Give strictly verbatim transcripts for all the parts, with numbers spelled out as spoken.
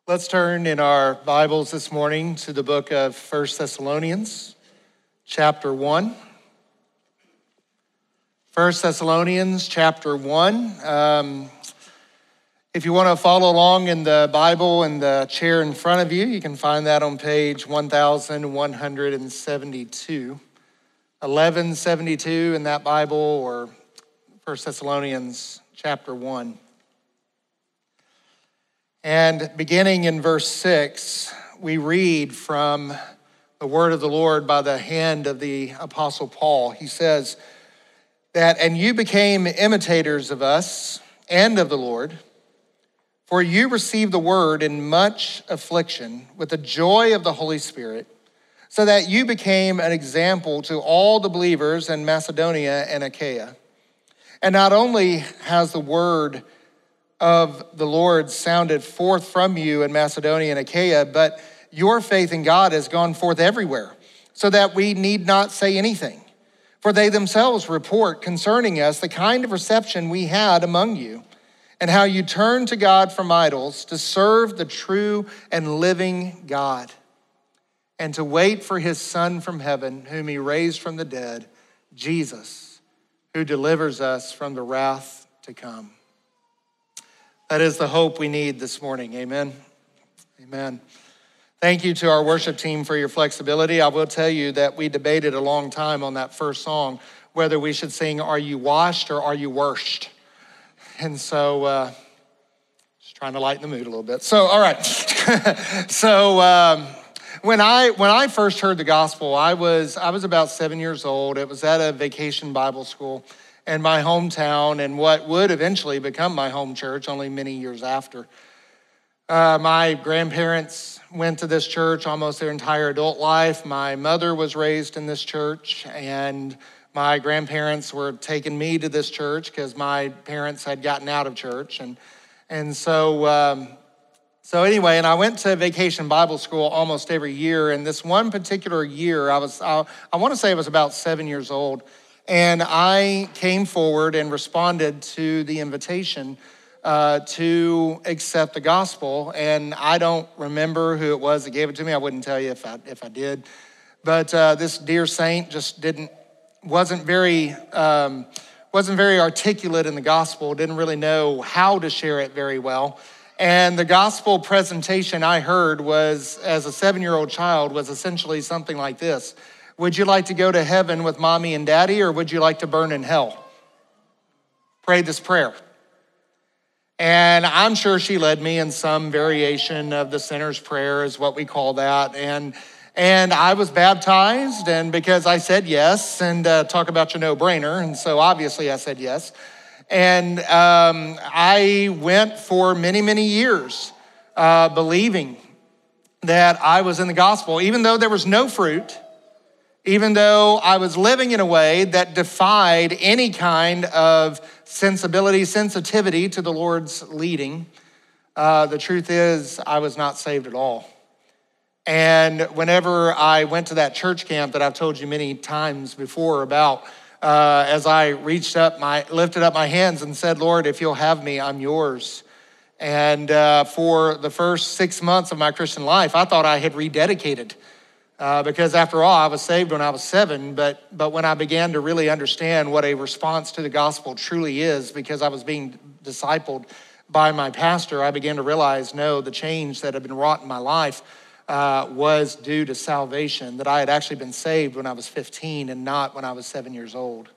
Let's turn in our Bibles this morning to the book of First Thessalonians, chapter one. First Thessalonians, chapter one. Um, if you want to follow along in the Bible in the chair in front of you, you can find that on page one thousand one hundred seventy-two. eleven seventy-two in that Bible, or First Thessalonians, chapter one. And beginning in verse six, we read from the word of the Lord by the hand of the Apostle Paul. He says that, "And you became imitators of us and of the Lord, for you received the word in much affliction with the joy of the Holy Spirit, so that you became an example to all the believers in Macedonia and Achaia. And not only has the word of the Lord sounded forth from you in Macedonia and Achaia, but your faith in God has gone forth everywhere, so that we need not say anything. For they themselves report concerning us the kind of reception we had among you, and how you turned to God from idols to serve the true and living God, and to wait for his Son from heaven, whom he raised from the dead, Jesus, who delivers us from the wrath to come." That is the hope we need this morning. Amen. Amen. Thank you to our worship team for your flexibility. I will tell you that we debated a long time on that first song, whether we should sing, "Are you washed or are you worshed?" And so, uh, just trying to lighten the mood a little bit. So, all right. so, um, when I when I first heard the gospel, I was I was about seven years old. It was at a vacation Bible school in my hometown, and what would eventually become my home church only many years after. Uh, my grandparents went to this church almost their entire adult life. My mother was raised in this church, and my grandparents were taking me to this church because my parents had gotten out of church. And and so, um, so anyway, and I went to vacation Bible school almost every year. And this one particular year, I was, I, I want to say I was about seven years old. And I came forward and responded to the invitation uh, to accept the gospel. And I don't remember who it was that gave it to me. I wouldn't tell you if I if I did. But uh, this dear saint just didn't wasn't very um, wasn't very articulate in the gospel. Didn't really know how to share it very well. And the gospel presentation I heard was, as a seven-year-old child, was essentially something like this: "Would you like to go to heaven with mommy and daddy, or would you like to burn in hell? Pray this prayer." And I'm sure she led me in some variation of the sinner's prayer, is what we call that. And and I was baptized, and because I said yes, and uh, talk about your no-brainer, and so obviously I said yes. And um, I went for many, many years uh, believing that I was in the gospel, even though there was no fruit, even though I was living in a way that defied any kind of sensibility, sensitivity to the Lord's leading. Uh, the truth is, I was not saved at all. And whenever I went to that church camp that I've told you many times before about, uh, as I reached up my, lifted up my hands and said, "Lord, if you'll have me, I'm yours." And uh, for the first six months of my Christian life, I thought I had rededicated. Uh, because after all, I was saved when I was seven, but but when I began to really understand what a response to the gospel truly is, because I was being discipled by my pastor, I began to realize, no, the change that had been wrought in my life uh, was due to salvation, that I had actually been saved when I was fifteen and not when I was seven years old.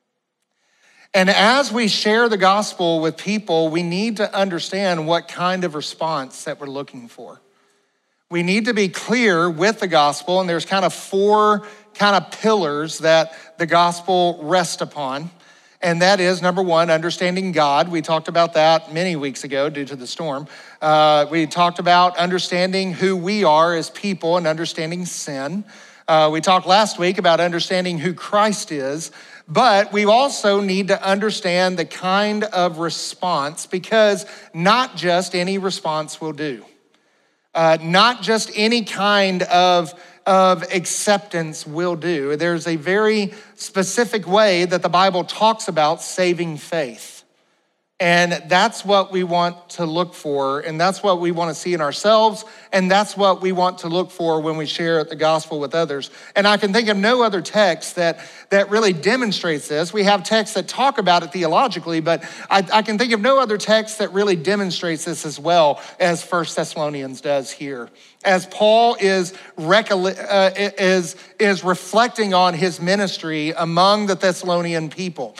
And as we share the gospel with people, we need to understand what kind of response that we're looking for. We need to be clear with the gospel, and there's kind of four kind of pillars that the gospel rests upon. And that is, number one, understanding God. We talked about that many weeks ago due to the storm. Uh, we talked about understanding who we are as people and understanding sin. Uh, we talked last week about understanding who Christ is. But we also need to understand the kind of response, because not just any response will do. Uh, not just any kind of, of acceptance will do. There's a very specific way that the Bible talks about saving faith. And that's what we want to look for, and that's what we want to see in ourselves, and that's what we want to look for when we share the gospel with others. And I can think of no other text that, that really demonstrates this. We have texts that talk about it theologically, but I, I can think of no other text that really demonstrates this as well as First Thessalonians does here. As Paul is, recolle- uh, is, is reflecting on his ministry among the Thessalonian people.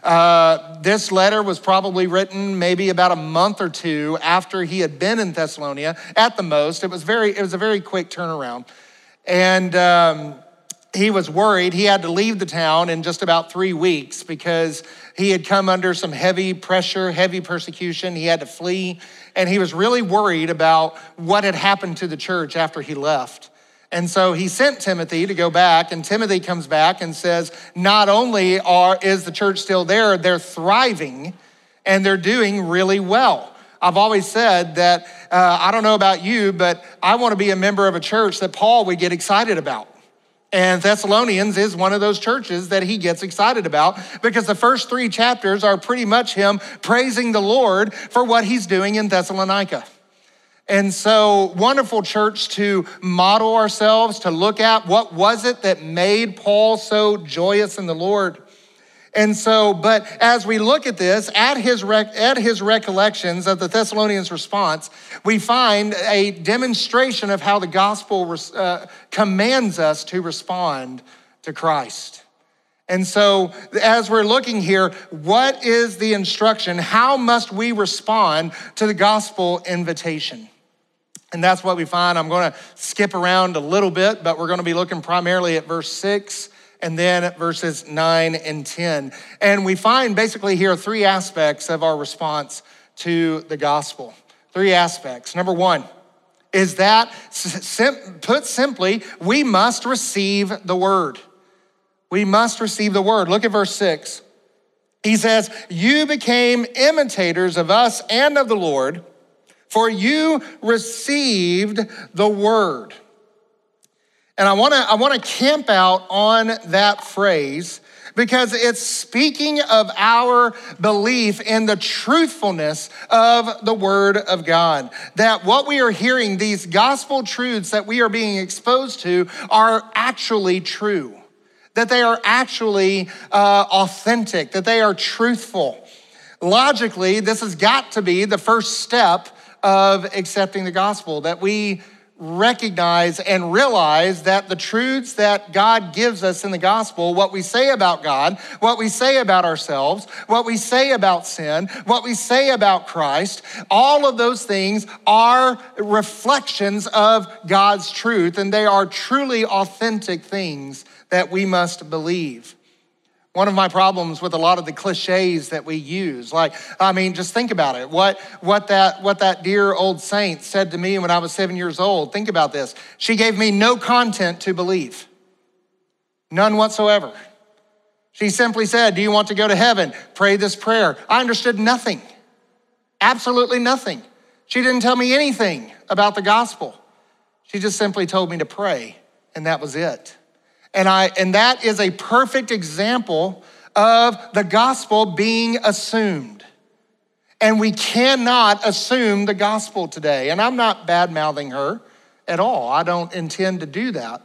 Uh, this letter was probably written maybe about a month or two after he had been in Thessalonica at the most. It was very, it was a very quick turnaround. And um, he was worried. He had to leave the town in just about three weeks because he had come under some heavy pressure, heavy persecution. He had to flee. And he was really worried about what had happened to the church after he left. And so he sent Timothy to go back, and Timothy comes back and says, not only are is the church still there, they're thriving and they're doing really well. I've always said that, uh, I don't know about you, but I want to be a member of a church that Paul would get excited about. And Thessalonians is one of those churches that he gets excited about because the first three chapters are pretty much him praising the Lord for what he's doing in Thessalonica. And so wonderful church to model ourselves, to look at what was it that made Paul so joyous in the Lord. And so, but as we look at this, at his, rec- at his recollections of the Thessalonians' response, we find a demonstration of how the gospel uh, commands us to respond to Christ. And so as we're looking here, what is the instruction? How must we respond to the gospel invitation? And that's what we find. I'm going to skip around a little bit, but we're going to be looking primarily at verse six and then at verses nine and ten. And we find basically here three aspects of our response to the gospel. Three aspects. Number one is that, put simply, we must receive the word. We must receive the word. Look at verse six. He says, you became imitators of us and of the Lord, for you received the word. And I wanna, I wanna camp out on that phrase because it's speaking of our belief in the truthfulness of the word of God. That what we are hearing, these gospel truths that we are being exposed to are actually true. That they are actually uh, authentic, that they are truthful. Logically, this has got to be the first step of accepting the gospel, that we recognize and realize that the truths that God gives us in the gospel, what we say about God, what we say about ourselves, what we say about sin, what we say about Christ, all of those things are reflections of God's truth, and they are truly authentic things that we must believe. One of my problems with a lot of the cliches that we use, like, I mean, just think about it. What, what, that, what that dear old saint said to me when I was seven years old, think about this. She gave me no content to believe, none whatsoever. She simply said, do you want to go to heaven? Pray this prayer. I understood nothing, absolutely nothing. She didn't tell me anything about the gospel. She just simply told me to pray, and that was it. And I and that is a perfect example of the gospel being assumed. And we cannot assume the gospel today. And I'm not bad-mouthing her at all. I don't intend to do that.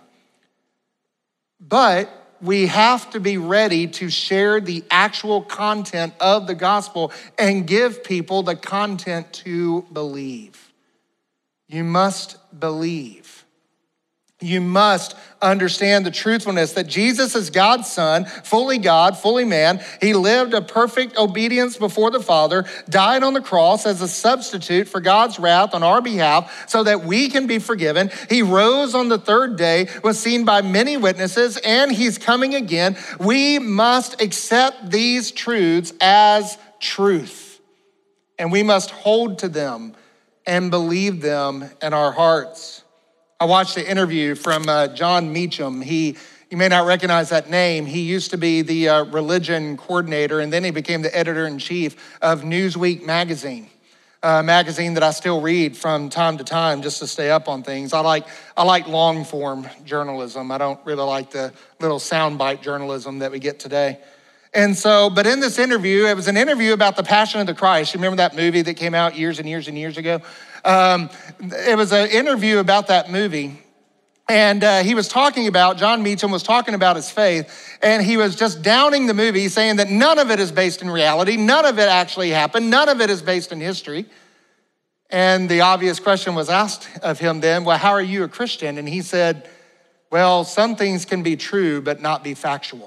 But we have to be ready to share the actual content of the gospel and give people the content to believe. You must believe. You must understand the truthfulness that Jesus is God's son, fully God, fully man. He lived a perfect obedience before the Father, died on the cross as a substitute for God's wrath on our behalf so that we can be forgiven. He rose on the third day, was seen by many witnesses, and he's coming again. We must accept these truths as truth, and we must hold to them and believe them in our hearts. I watched an interview from uh, John Meacham. He, you may not recognize that name. He used to be the uh, religion coordinator, and then he became the editor-in-chief of Newsweek magazine, a magazine that I still read from time to time just to stay up on things. I like, I like long-form journalism. I don't really like the little soundbite journalism that we get today. And so, but in this interview, it was an interview about the Passion of the Christ. You remember that movie that came out years and years and years ago? Um, it was an interview about that movie. And uh, he was talking about, John Meacham was talking about his faith, and he was just downing the movie, saying that none of it is based in reality, none of it actually happened, none of it is based in history. And the obvious question was asked of him then, well, how are you a Christian? And he said, well, some things can be true, but not be factual.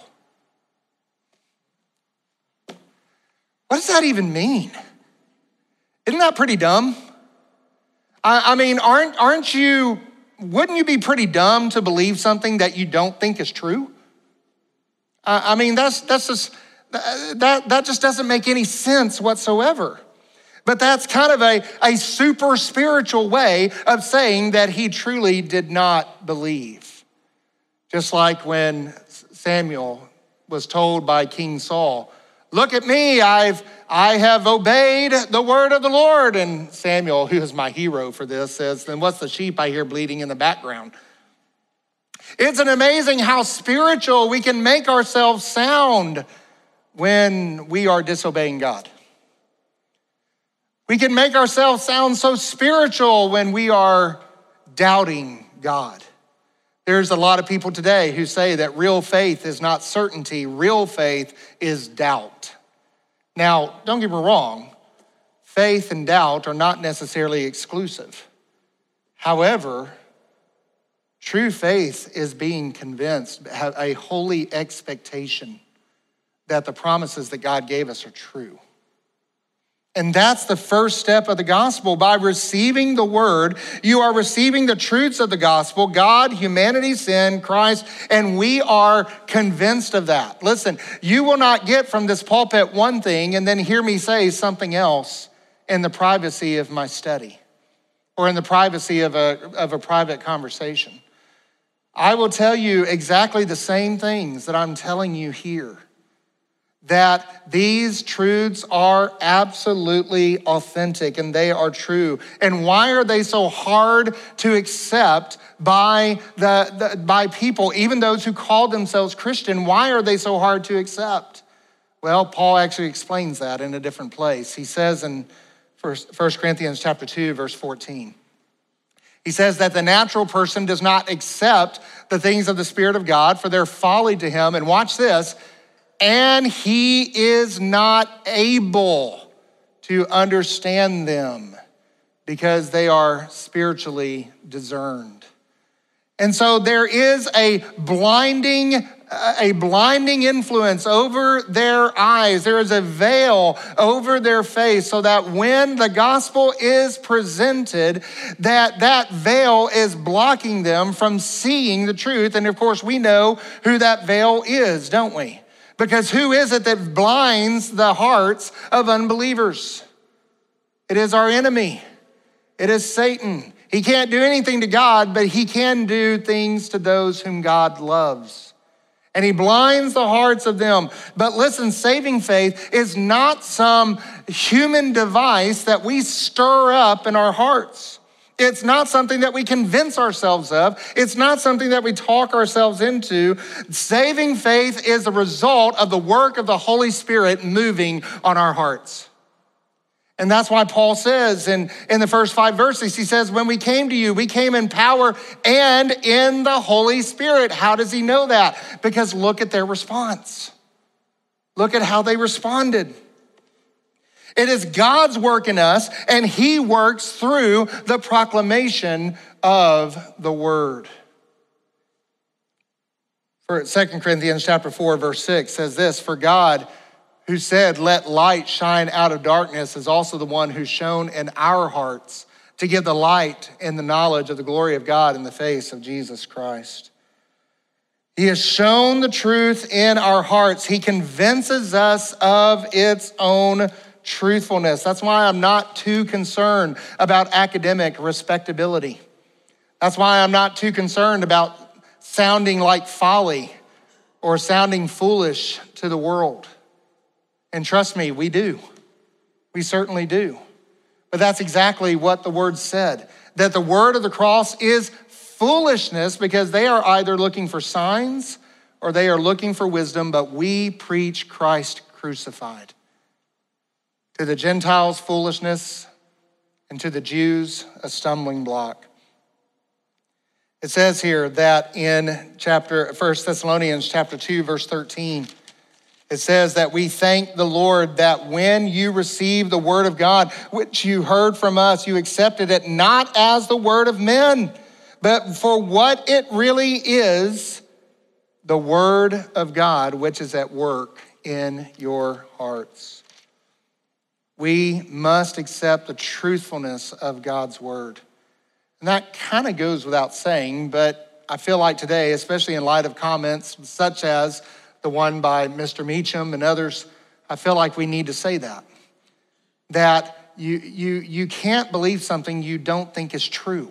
What does that even mean? Isn't that pretty dumb? I, I mean, aren't, aren't you, wouldn't you be pretty dumb to believe something that you don't think is true? Uh, I mean, that's, that's just, that, that just doesn't make any sense whatsoever. But that's kind of a, a super spiritual way of saying that he truly did not believe. Just like when Samuel was told by King Saul, look at me, I've, I have obeyed the word of the Lord. And Samuel, who is my hero for this, says, then what's the sheep I hear bleating in the background? It's an amazing how spiritual we can make ourselves sound when we are disobeying God. We can make ourselves sound so spiritual when we are doubting God. There's a lot of people today who say that real faith is not certainty, real faith is doubt. Now, don't get me wrong, faith and doubt are not necessarily exclusive. However, true faith is being convinced, have a holy expectation that the promises that God gave us are true. And that's the first step of the gospel. By receiving the word, you are receiving the truths of the gospel, God, humanity, sin, Christ, and we are convinced of that. Listen, you will not get from this pulpit one thing and then hear me say something else in the privacy of my study or in the privacy of a, of a private conversation. I will tell you exactly the same things that I'm telling you here. That these truths are absolutely authentic and they are true. And why are they so hard to accept by the, the by people, even those who call themselves Christian? Why are they so hard to accept? Well, Paul actually explains that in a different place. He says in First Corinthians chapter two, verse fourteen, he says that the natural person does not accept the things of the Spirit of God, for they're folly to him. And watch this, and he is not able to understand them because they are spiritually discerned. And so there is a blinding, a blinding influence over their eyes. There is a veil over their face so that when the gospel is presented, that that veil is blocking them from seeing the truth. And of course, we know who that veil is, don't we? Because who is it that blinds the hearts of unbelievers? It is our enemy. It is Satan. He can't do anything to God, but he can do things to those whom God loves. And he blinds the hearts of them. But listen, saving faith is not some human device that we stir up in our hearts. It's not something that we convince ourselves of. It's not something that we talk ourselves into. Saving faith is a result of the work of the Holy Spirit moving on our hearts. And that's why Paul says in, in the first five verses, he says, when we came to you, we came in power and in the Holy Spirit. How does he know that? Because look at their response. Look at how they responded. It is God's work in us, and he works through the proclamation of the word. For Second Corinthians chapter four, verse six says this, for God, who said, let light shine out of darkness, is also the one who shone in our hearts to give the light and the knowledge of the glory of God in the face of Jesus Christ. He has shown the truth in our hearts. He convinces us of its own truthfulness. That's why I'm not too concerned about academic respectability. That's why I'm not too concerned about sounding like folly or sounding foolish to the world. And trust me, we do. We certainly do. But that's exactly what the word said, that the word of the cross is foolishness because they are either looking for signs or they are looking for wisdom, but we preach Christ crucified. To the Gentiles, foolishness, and to the Jews, a stumbling block. It says here that in chapter First Thessalonians chapter two, verse thirteen, it says that we thank the Lord that when you received the word of God, which you heard from us, you accepted it not as the word of men, but for what it really is, the word of God, which is at work in your hearts. We must accept the truthfulness of God's word. And that kind of goes without saying, but I feel like today, especially in light of comments such as the one by Mister Meacham and others, I feel like we need to say that. That you, you, you can't believe something you don't think is true.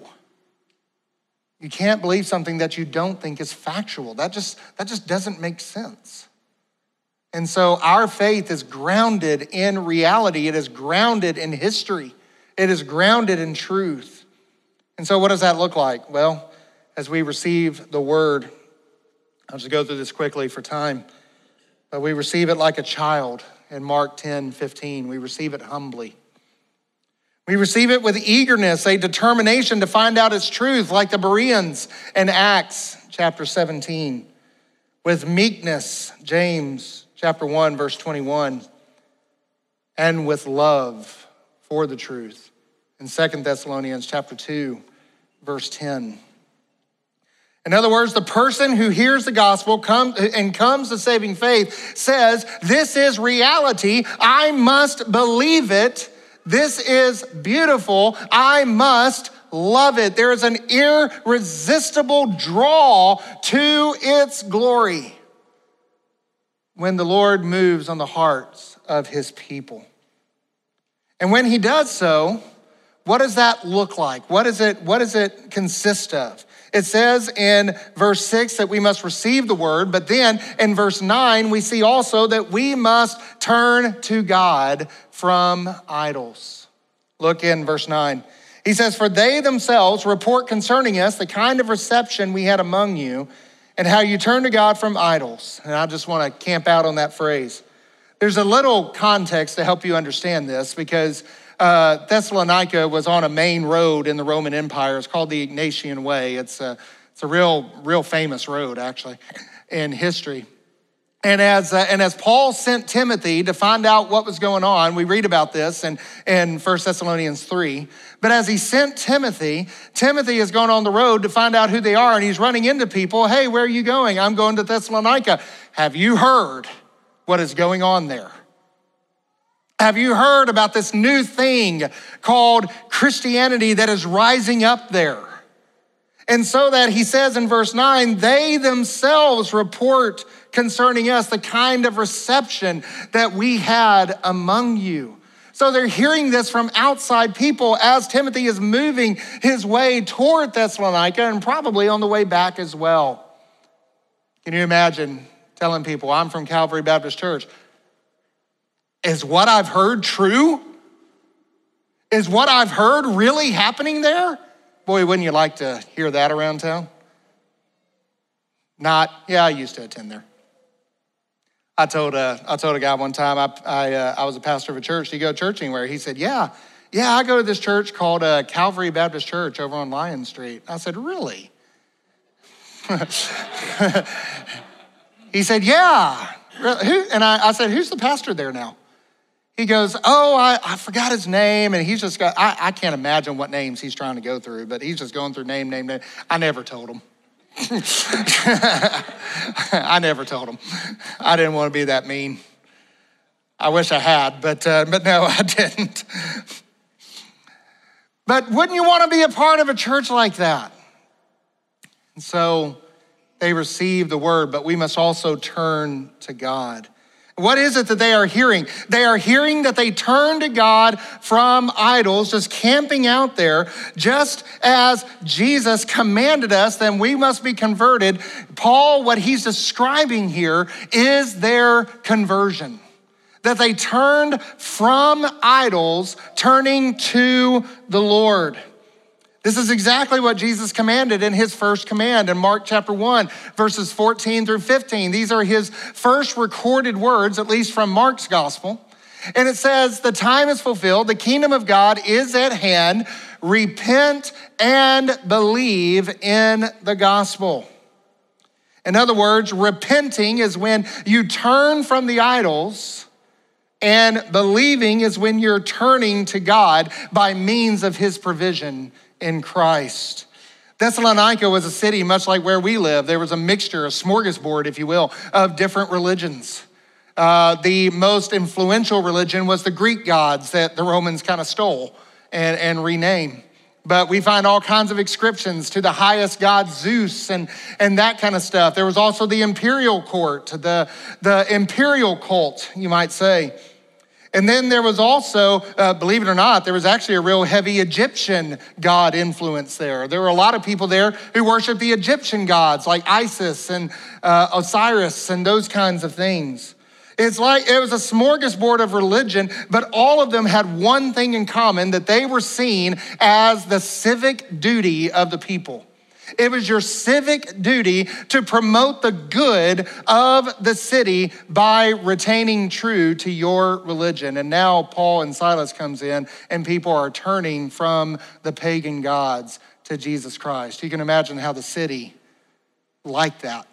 You can't believe something that you don't think is factual. That just, that just doesn't make sense. And so our faith is grounded in reality. It is grounded in history. It is grounded in truth. And so what does that look like? Well, as we receive the word, I'll just go through this quickly for time, but we receive it like a child in Mark ten fifteen. We receive it humbly. We receive it with eagerness, a determination to find out its truth, like the Bereans in Acts chapter seventeen. With meekness, James chapter one, verse twenty-one. And with love for the truth in Second Thessalonians chapter two, verse ten. In other words, the person who hears the gospel come, and comes to saving faith says, this is reality. I must believe it. This is beautiful. I must love it. There is an irresistible draw to its glory when the Lord moves on the hearts of his people. And when he does so, what does that look like? What is it, what does it consist of? It says in verse six that we must receive the word, but then in verse nine, we see also that we must turn to God from idols. Look in verse nine. He says, for they themselves report concerning us the kind of reception we had among you and how you turned to God from idols. And I just want to camp out on that phrase. There's a little context to help you understand this because Uh, Thessalonica was on a main road in the Roman Empire. It's called the Egnatian Way. It's a, it's a real, real famous road, actually, in history. And as uh, and as Paul sent Timothy to find out what was going on, we read about this in, in First Thessalonians three. But as he sent Timothy, Timothy is going on the road to find out who they are, and he's running into people. Hey, where are you going? I'm going to Thessalonica. Have you heard what is going on there? Have you heard about this new thing called Christianity that is rising up there? And so that he says in verse nine, they themselves report concerning us the kind of reception that we had among you. So they're hearing this from outside people as Timothy is moving his way toward Thessalonica and probably on the way back as well. Can you imagine telling people, I'm from Calvary Baptist Church? Is what I've heard true? Is what I've heard really happening there? Boy, wouldn't you like to hear that around town? Not, yeah, I used to attend there. I told uh, I told a guy one time, I I, uh, I was a pastor of a church. Do you go to church anywhere? He said, yeah, yeah, I go to this church called uh, Calvary Baptist Church over on Lion Street. I said, really? He said, yeah. Who? And I, I said, who's the pastor there now? He goes, oh, I, I forgot his name. And he's just got, I, I can't imagine what names he's trying to go through, but he's just going through name, name, name. I never told him. I never told him. I didn't want to be that mean. I wish I had, but, uh, but no, I didn't. But wouldn't you want to be a part of a church like that? And so they receive the word, but we must also turn to God. What is it that they are hearing? They are hearing that they turn to God from idols, just camping out there, just as Jesus commanded us, then we must be converted. Paul, what he's describing here is their conversion. That they turned from idols, turning to the Lord. This is exactly what Jesus commanded in his first command in Mark chapter one, verses fourteen through fifteen. These are his first recorded words, at least from Mark's gospel. And it says, the time is fulfilled, the kingdom of God is at hand. Repent and believe in the gospel. In other words, repenting is when you turn from the idols, and believing is when you're turning to God by means of his provision in Christ. Thessalonica was a city much like where we live. There was a mixture, a smorgasbord, if you will, of different religions. Uh, the most influential religion was the Greek gods that the Romans kind of stole and, and renamed. But we find all kinds of inscriptions to the highest god Zeus and, and that kind of stuff. There was also the imperial court, the, the imperial cult, you might say. And then there was also, uh, believe it or not, there was actually a real heavy Egyptian god influence there. There were a lot of people there who worshiped the Egyptian gods like Isis and uh, Osiris and those kinds of things. It's like it was a smorgasbord of religion, but all of them had one thing in common, that they were seen as the civic duty of the people. It was your civic duty to promote the good of the city by retaining true to your religion. And now Paul and Silas comes in and people are turning from the pagan gods to Jesus Christ. You can imagine how the city liked that.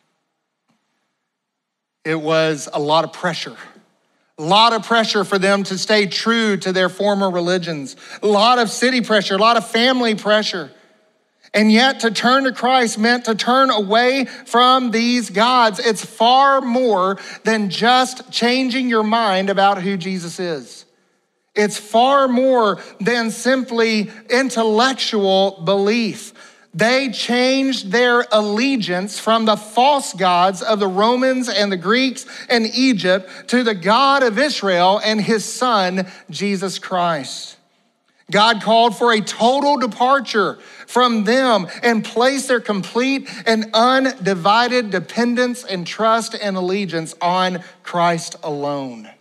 It was a lot of pressure. A lot of pressure for them to stay true to their former religions. A lot of city pressure, a lot of family pressure. And yet to turn to Christ meant to turn away from these gods. It's far more than just changing your mind about who Jesus is. It's far more than simply intellectual belief. They changed their allegiance from the false gods of the Romans and the Greeks and Egypt to the God of Israel and his son, Jesus Christ. God called for a total departure from them and placed their complete and undivided dependence and trust and allegiance on Christ alone.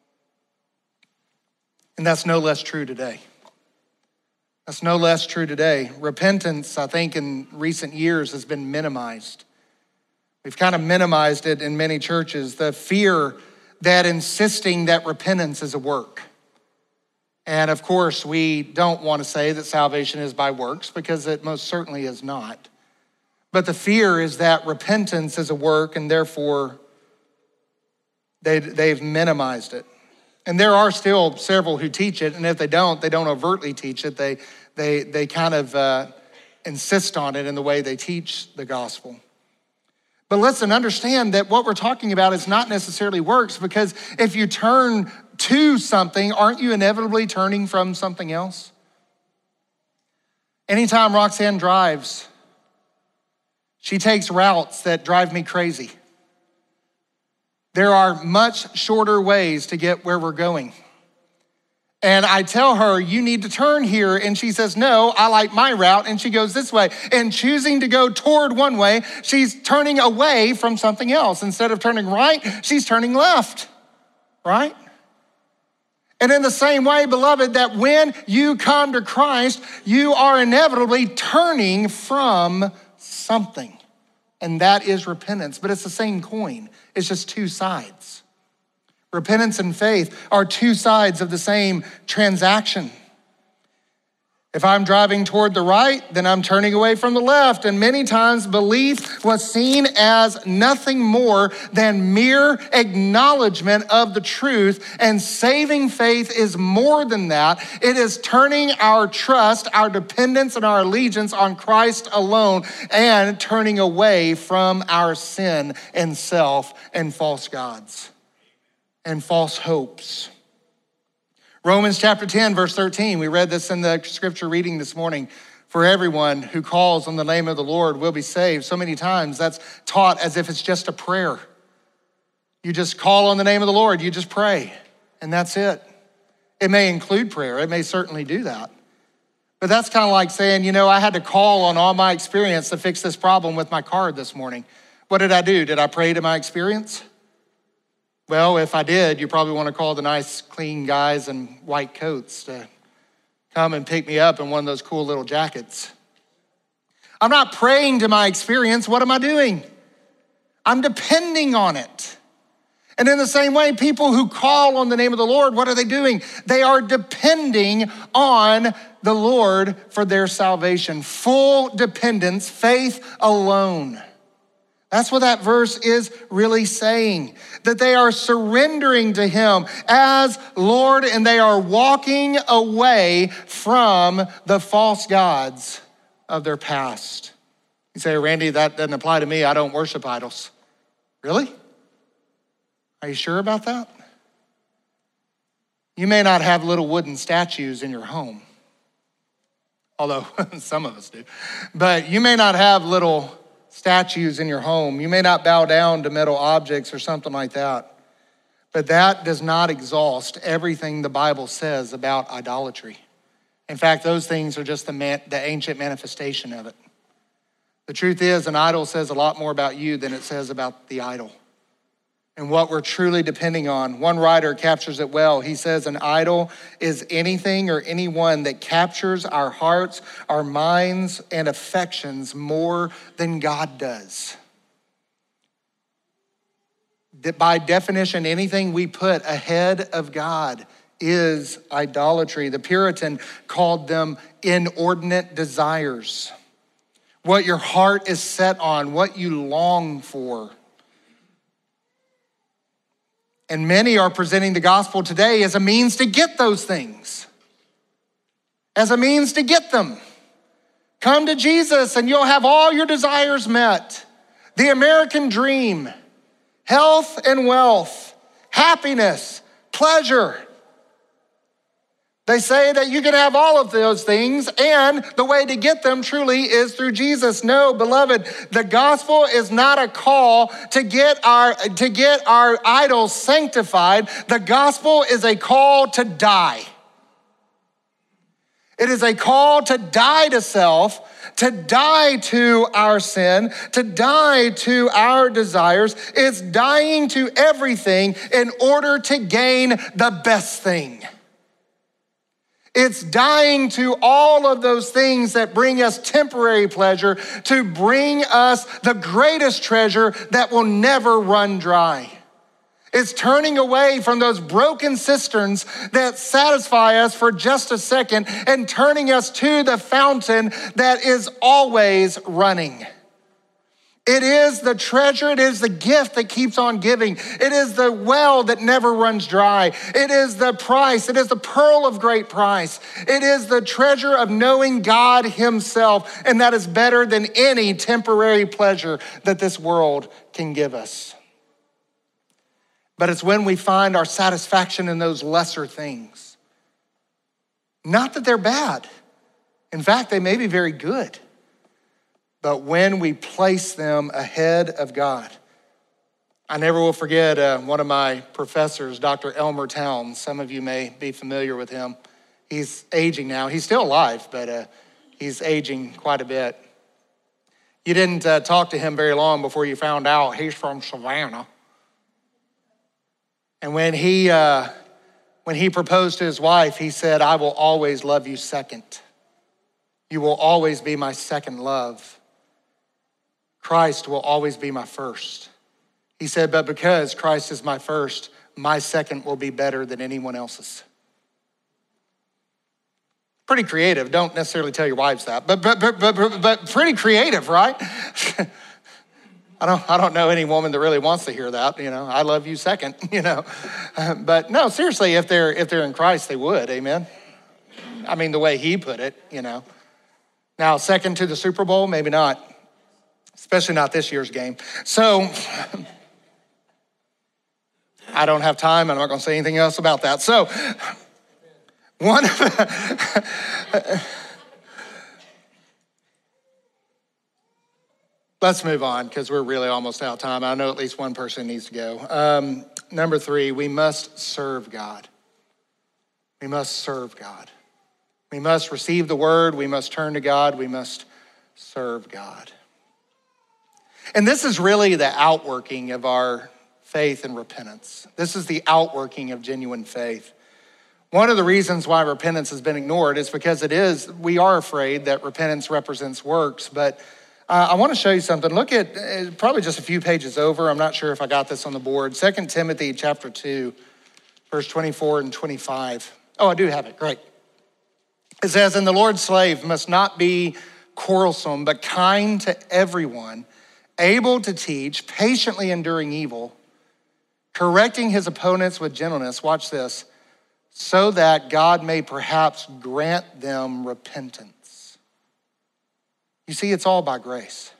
And that's no less true today. That's no less true today. Repentance, I think, in recent years has been minimized. We've kind of minimized it in many churches, the fear that insisting that repentance is a work. And of course, we don't want to say that salvation is by works because it most certainly is not. But the fear is that repentance is a work and therefore they, they've minimized it. And there are still several who teach it, and if they don't, they don't overtly teach it. They, they, they kind of uh, insist on it in the way they teach the gospel. But listen, understand that what we're talking about is not necessarily works, because if you turn to something, aren't you inevitably turning from something else? Anytime Roxanne drives, she takes routes that drive me crazy. There are much shorter ways to get where we're going. And I tell her, you need to turn here. And she says, no, I like my route. And she goes this way. And choosing to go toward one way, she's turning away from something else. Instead of turning right, she's turning left, right? And in the same way, beloved, that when you come to Christ, you are inevitably turning from something. And that is repentance. But it's the same coin. It's just two sides. Repentance and faith are two sides of the same transaction. If I'm driving toward the right, then I'm turning away from the left. And many times belief was seen as nothing more than mere acknowledgement of the truth. And saving faith is more than that. It is turning our trust, our dependence, and our allegiance on Christ alone and turning away from our sin and self and false gods and false hopes. Romans chapter ten, verse thirteen, we read this in the scripture reading this morning. For everyone who calls on the name of the Lord will be saved. So many times that's taught as if it's just a prayer. You just call on the name of the Lord, you just pray, and that's it. It may include prayer, it may certainly do that. But that's kind of like saying, you know, I had to call on all my experience to fix this problem with my card this morning. What did I do? Did I pray to my experience? Well, if I did, you probably want to call the nice, clean guys in white coats to come and pick me up in one of those cool little jackets. I'm not praying to my experience. What am I doing? I'm depending on it. And in the same way, people who call on the name of the Lord, what are they doing? They are depending on the Lord for their salvation. Full dependence, faith alone. That's what that verse is really saying, that they are surrendering to him as Lord and they are walking away from the false gods of their past. You say, Randy, that doesn't apply to me. I don't worship idols. Really? Are you sure about that? You may not have little wooden statues in your home, although some of us do, but you may not have little statues in your home. You may not bow down to metal objects or something like that, but that does not exhaust everything the Bible says about idolatry. In fact, those things are just the, man, the ancient manifestation of it. The truth is, an idol says a lot more about you than it says about the idol and what we're truly depending on. One writer captures it well. He says an idol is anything or anyone that captures our hearts, our minds, and affections more than God does. That by definition, anything we put ahead of God is idolatry. The Puritan called them inordinate desires. What your heart is set on, what you long for. And many are presenting the gospel today as a means to get those things. As a means to get them. Come to Jesus and you'll have all your desires met. The American dream, health and wealth, happiness, pleasure. They say that you can have all of those things, and the way to get them truly is through Jesus. No, beloved, the gospel is not a call to get our, to get our idols sanctified. The gospel is a call to die. It is a call to die to self, to die to our sin, to die to our desires. It's dying to everything in order to gain the best thing. It's dying to all of those things that bring us temporary pleasure to bring us the greatest treasure that will never run dry. It's turning away from those broken cisterns that satisfy us for just a second and turning us to the fountain that is always running. It is the treasure, it is the gift that keeps on giving. It is the well that never runs dry. It is the price, it is the pearl of great price. It is the treasure of knowing God himself, and that is better than any temporary pleasure that this world can give us. But it's when we find our satisfaction in those lesser things. Not that they're bad. In fact, they may be very good. But when we place them ahead of God. I never will forget uh, one of my professors, Doctor Elmer Towns. Some of you may be familiar with him. He's aging now. He's still alive, but uh, he's aging quite a bit. You didn't uh, talk to him very long before you found out he's from Savannah. And when he, uh, when he proposed to his wife, he said, "I will always love you second. You will always be my second love. Christ will always be my first." He said, "But because Christ is my first, my second will be better than anyone else's." Pretty creative. Don't necessarily tell your wives that, but but but but, but pretty creative, right? I don't I don't know any woman that really wants to hear that. You know, I love you second. You know, but no, seriously, if they're if they're in Christ, they would. Amen. I mean, the way he put it. You know, now second to the Super Bowl, maybe not. Especially not this year's game. So, I don't have time. I'm not going to say anything else about that. So, one let's move on because we're really almost out of time. I know at least one person needs to go. Um, number three, we must serve God. We must serve God. We must receive the word. We must turn to God. We must serve God. And this is really the outworking of our faith and repentance. This is the outworking of genuine faith. One of the reasons why repentance has been ignored is because it is, we are afraid that repentance represents works. But uh, I want to show you something. Look at uh, probably just a few pages over. I'm not sure if I got this on the board. Second Timothy chapter two, verse twenty-four and twenty-five. Oh, I do have it. Great. It says, "And the Lord's slave must not be quarrelsome, but kind to everyone, able to teach, patiently enduring evil, correcting his opponents with gentleness." Watch this. "So that God may perhaps grant them repentance." You see, it's all by grace.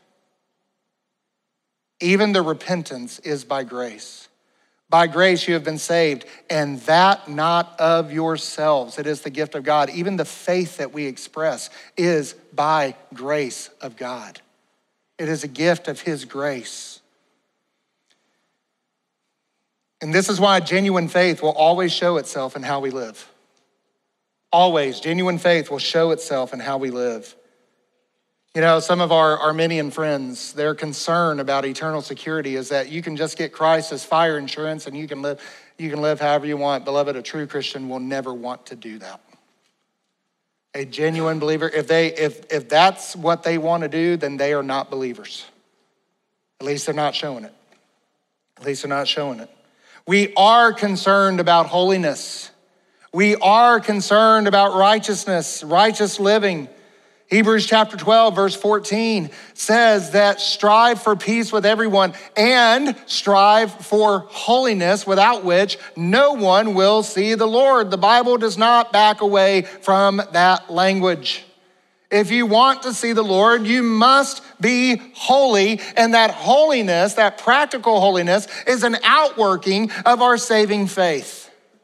Even the repentance is by grace. By grace you have been saved, and that not of yourselves. It is the gift of God. Even the faith that we express is by grace of God. It is a gift of his grace. And this is why genuine faith will always show itself in how we live. Always, genuine faith will show itself in how we live. You know, some of our Arminian friends, their concern about eternal security is that you can just get Christ as fire insurance and you can live, you can live however you want. Beloved, a true Christian will never want to do that. A genuine believer, if they if if that's what they want to do, then they are not believers. At least they're not showing it. At least they're not showing it. We are concerned about holiness. We are concerned about righteousness, righteous living. Hebrews chapter twelve, verse fourteen says that strive for peace with everyone and strive for holiness, without which no one will see the Lord. The Bible does not back away from that language. If you want to see the Lord, you must be holy. And that holiness, that practical holiness, is an outworking of our saving faith.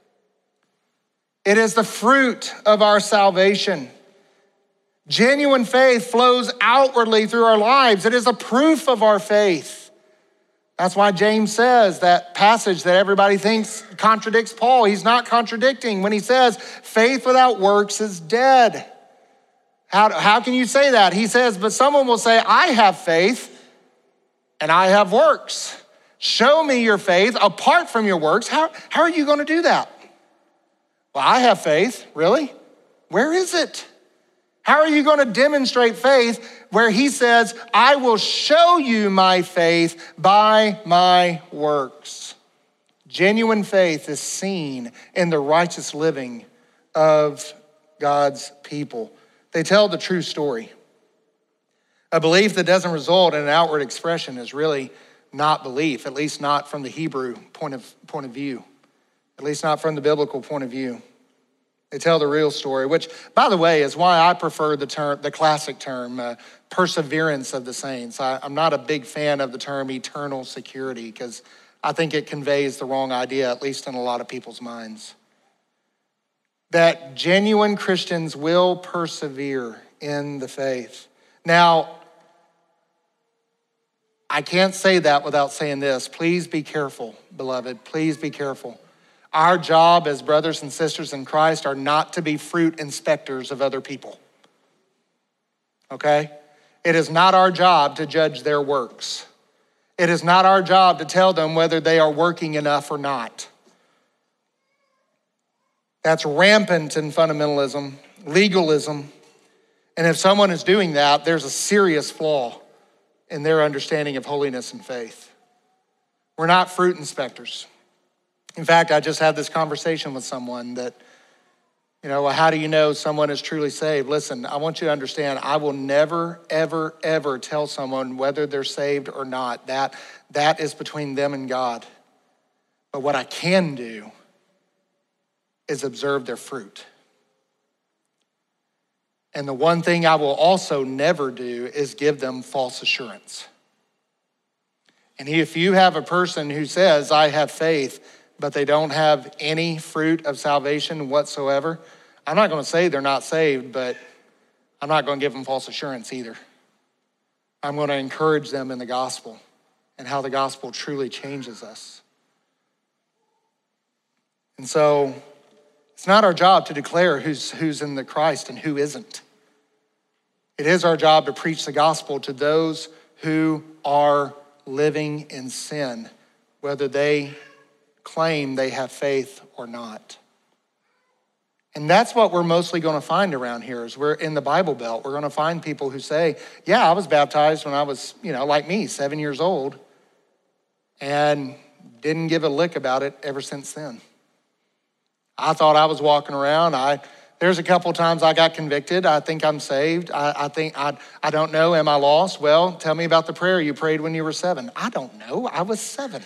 It is the fruit of our salvation. Genuine faith flows outwardly through our lives. It is a proof of our faith. That's why James says that passage that everybody thinks contradicts Paul. He's not contradicting when he says faith without works is dead. How, how can you say that? He says, but someone will say, I have faith and I have works. Show me your faith apart from your works. How, how are you going to do that? Well, I have faith. Really? Where is it? How are you going to demonstrate faith where he says, I will show you my faith by my works? Genuine faith is seen in the righteous living of God's people. They tell the true story. A belief that doesn't result in an outward expression is really not belief, at least not from the Hebrew point of, point of view, at least not from the biblical point of view. They tell the real story, which, by the way, is why I prefer the term, the classic term, uh, perseverance of the saints. I, I'm not a big fan of the term eternal security because I think it conveys the wrong idea, at least in a lot of people's minds. That genuine Christians will persevere in the faith. Now, I can't say that without saying this. Please be careful, beloved. Please be careful. Our job as brothers and sisters in Christ are not to be fruit inspectors of other people. Okay? It is not our job to judge their works. It is not our job to tell them whether they are working enough or not. That's rampant in fundamentalism, legalism. And if someone is doing that, there's a serious flaw in their understanding of holiness and faith. We're not fruit inspectors. In fact, I just had this conversation with someone that, you know, well, how do you know someone is truly saved? Listen, I want you to understand, I will never, ever, ever tell someone whether they're saved or not. That, that is between them and God. But what I can do is observe their fruit. And the one thing I will also never do is give them false assurance. And if you have a person who says, I have faith, but they don't have any fruit of salvation whatsoever, I'm not going to say they're not saved, but I'm not going to give them false assurance either. I'm going to encourage them in the gospel and how the gospel truly changes us. And so it's not our job to declare who's, who's in the Christ and who isn't. It is our job to preach the gospel to those who are living in sin, whether they claim they have faith or not. And that's what we're mostly going to find around here is we're in the Bible Belt. We're going to find people who say, yeah, I was baptized when I was, you know, like me, seven years old, and didn't give a lick about it ever since then. I thought I was walking around. I There's a couple of times I got convicted. I think I'm saved. I, I think, I, I don't know, am I lost? Well, tell me about the prayer you prayed when you were seven. I don't know, I was seven.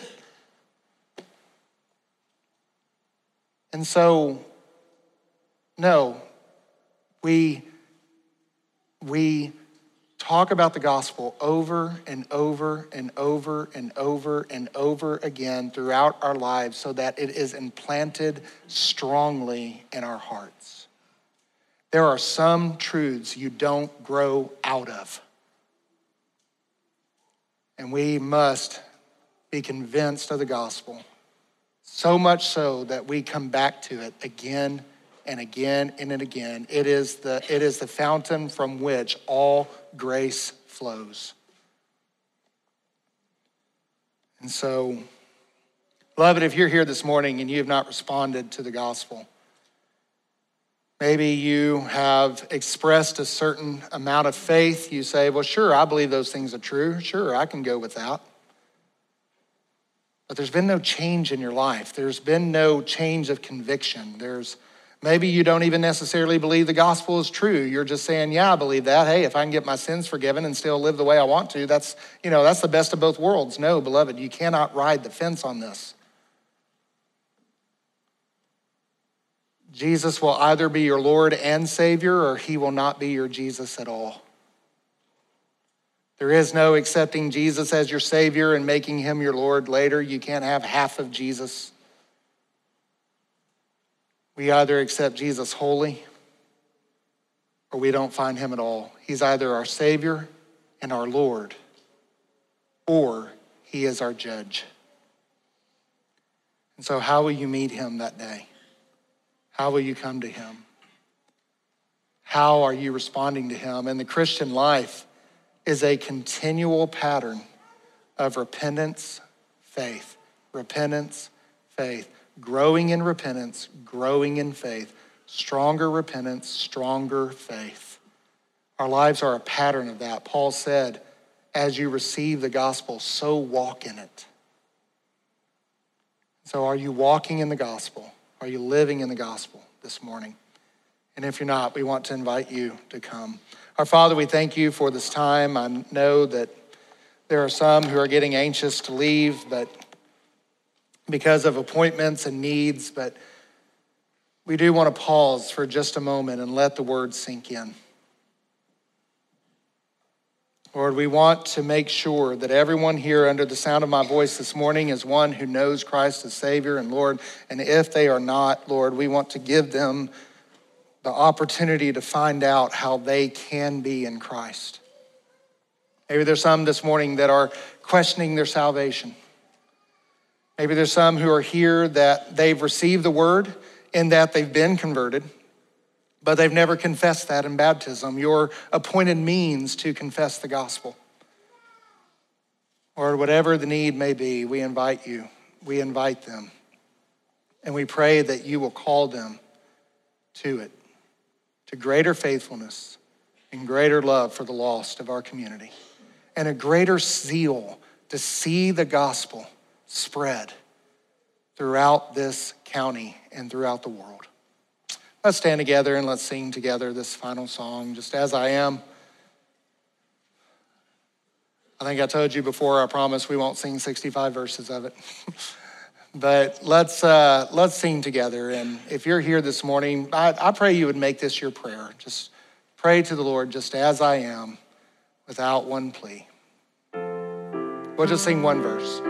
And so, no, we, we talk about the gospel over and over and over and over and over again throughout our lives so that it is implanted strongly in our hearts. There are some truths you don't grow out of. And we must be convinced of the gospel, so much so that we come back to it again and again and again. It is the, it is the fountain from which all grace flows. And so, beloved, if you're here this morning and you have not responded to the gospel, maybe you have expressed a certain amount of faith. You say, well, sure, I believe those things are true. Sure, I can go with that. But there's been no change in your life. There's been no change of conviction. There's maybe you don't even necessarily believe the gospel is true. You're just saying, yeah, I believe that. Hey, if I can get my sins forgiven and still live the way I want to, that's, you know, that's the best of both worlds. No, beloved, you cannot ride the fence on this. Jesus will either be your Lord and Savior, or he will not be your Jesus at all. There is no accepting Jesus as your Savior and making him your Lord later. You can't have half of Jesus. We either accept Jesus wholly or we don't find him at all. He's either our Savior and our Lord, or he is our judge. And so how will you meet him that day? How will you come to him? How are you responding to him? And the Christian life is a continual pattern of repentance, faith, repentance, faith, growing in repentance, growing in faith, stronger repentance, stronger faith. Our lives are a pattern of that. Paul said, as you receive the gospel, so walk in it. So are you walking in the gospel? Are you living in the gospel this morning? And if you're not, we want to invite you to come. Our Father, we thank you for this time. I know that there are some who are getting anxious to leave, but because of appointments and needs, but we do want to pause for just a moment and let the word sink in. Lord, we want to make sure that everyone here under the sound of my voice this morning is one who knows Christ as Savior and Lord. And if they are not, Lord, we want to give them the opportunity to find out how they can be in Christ. Maybe there's some this morning that are questioning their salvation. Maybe there's some who are here that they've received the word in that they've been converted, but they've never confessed that in baptism, your appointed means to confess the gospel. Or whatever the need may be, we invite you, we invite them, and we pray that you will call them to it, to greater faithfulness and greater love for the lost of our community, and a greater zeal to see the gospel spread throughout this county and throughout the world. Let's stand together and let's sing together this final song, Just As I Am. I think I told you before, I promise we won't sing sixty-five verses of it. But let's uh, let's sing together. And if you're here this morning, I, I pray you would make this your prayer. Just pray to the Lord, just as I am, without one plea. We'll just sing one verse.